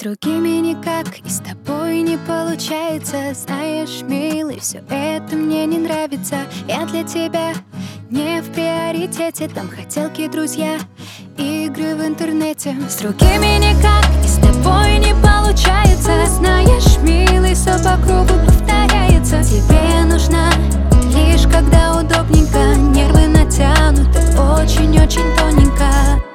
другими никак, и с тобой не получается. Знаешь, милый, все это мне не нравится. Я для тебя не в приоритете. Там хотелки, друзья, игры в интернете. С другими никак, и с тобой не получается. Знаешь, милый, все по кругу повторяется. Тебе нужна лишь когда удобненько. Нервы натянуты очень-очень тоненько.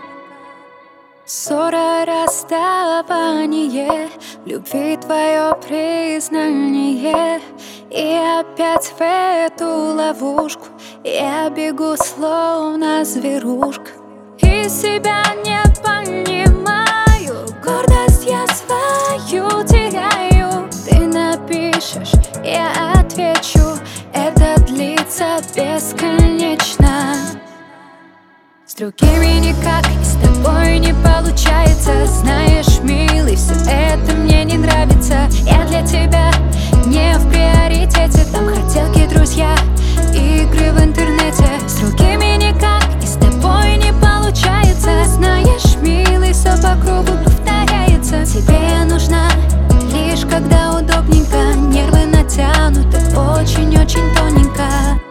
Ссора, расставание, в любви твое признание. И опять в эту ловушку я бегу, словно зверушка. И себя не понимаю, гордость я свою теряю. Ты напишешь, я отвечу, это длится бесконечно. С другими никак, и с тобой не получается. Знаешь, милый, все это мне не нравится. Я для тебя не в приоритете. Там хотелки, друзья, игры в интернете. С другими никак, и с тобой не получается. Знаешь, милый, все по кругу повторяется. Тебе нужна лишь когда удобненько. Нервы натянуты очень-очень тоненько.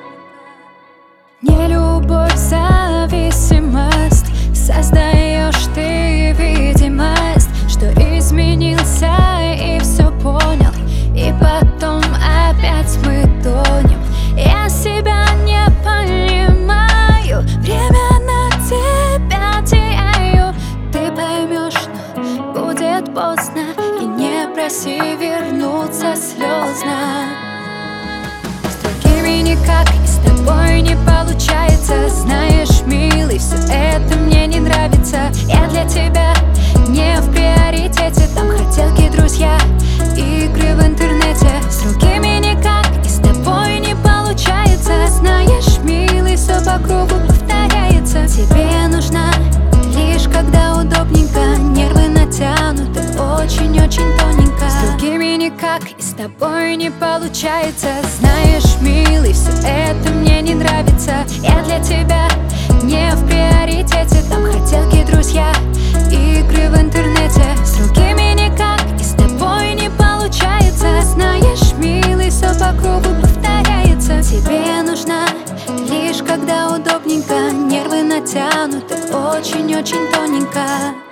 Не любовь, зависимость. Создаешь ты видимость, что изменился и все понял. И потом опять мы тонем. Я себя не понимаю. Время на тебя теряю. Ты поймешь, но будет поздно. И не проси вернуться слезно. С другими никак, и с тобой не получается. Знаешь, милый, все это мне не нравится. Я для тебя не в приоритете. Там хотелки, друзья, игры в интернете. С другими никак, и с тобой не получается. Знаешь, милый, все по кругу повторяется. Тебе нужна лишь когда удобненько. Нервы натянуты очень-очень тоненько. С другими никак, и с тобой не получается. Знаешь, милый, все это мне не нравится. Я для тебя не в приоритете. Там хотелки, друзья, игры в интернете. С другими никак, и с тобой не получается. Знаешь, милый, все по кругу повторяется. Тебе нужна лишь когда удобненько. Нервы натянуты очень-очень тоненько.